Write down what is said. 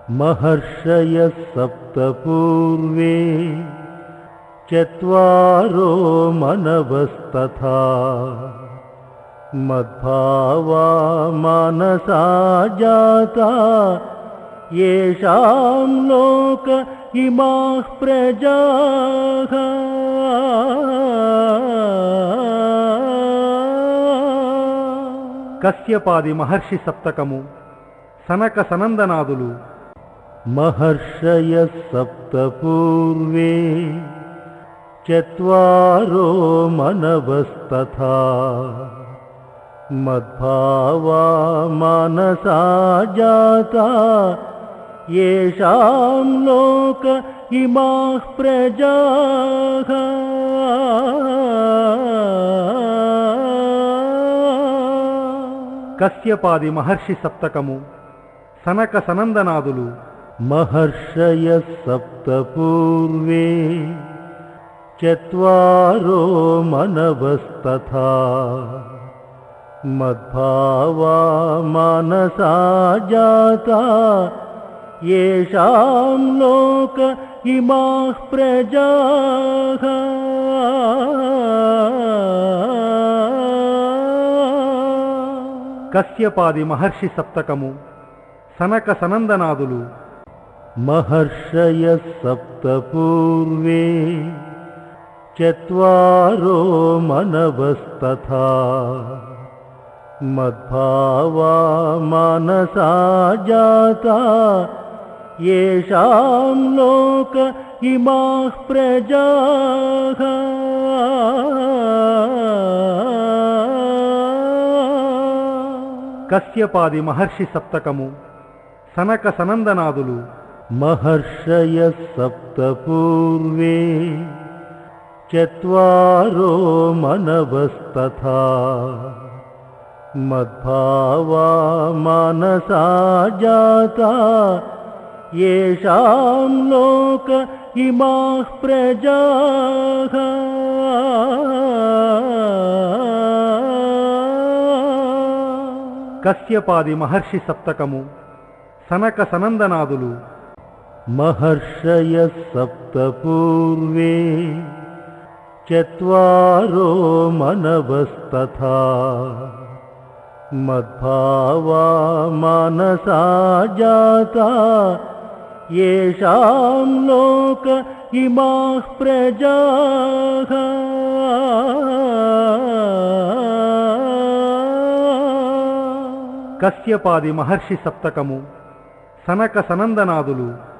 महर्षयः सप्त पूर्वे चत्वारो मनवस्तथा मद्भावा मानसा जाता येषां लोक इमाः प्रजाः। కశ్యపాది మహర్షి సప్తకము సనక సనందనాదులు. महर्षयः सप्त पूर्वे चत्वारो मनवस्तथा मद्भावा मानसा जाता येषां लोक इमाः प्रजाः। కశ్యపాది మహర్షి సప్తకము సనక సనందనాదులు. महर्षयः सप्त पूर्वे चत्वारो मनवस्तथा मद्भावा मानसा जाता येषां लोक इमाः प्रजाः। కశ్యపాది మహర్షి సప్తకము సనక సనందనాదులు. महर्षयः सप्त पूर्वे चत्वारो मनवस्तथा मद्भावा मानसा जाता येषां लोक इमाः प्रजाः। కశ్యపాది మహర్షి సప్తకము సనక సనందనాదులు. महर्षयः सप्त पूर्वे चत्वारो मनवस्तथा मद्भावा मानसा जाता येषां लोक इमाः प्रजाः। కశ్యపాది మహర్షి సప్తకము సనక సనందనాదులు. महर्षयः सप्त पूर्वे चत्वारो मनवस्तथा मद्भावा मानसा जाता येषां लोक इमाः प्रजाः। కశ్యపాది మహర్షి సప్తకము సనక సనందనాదులు.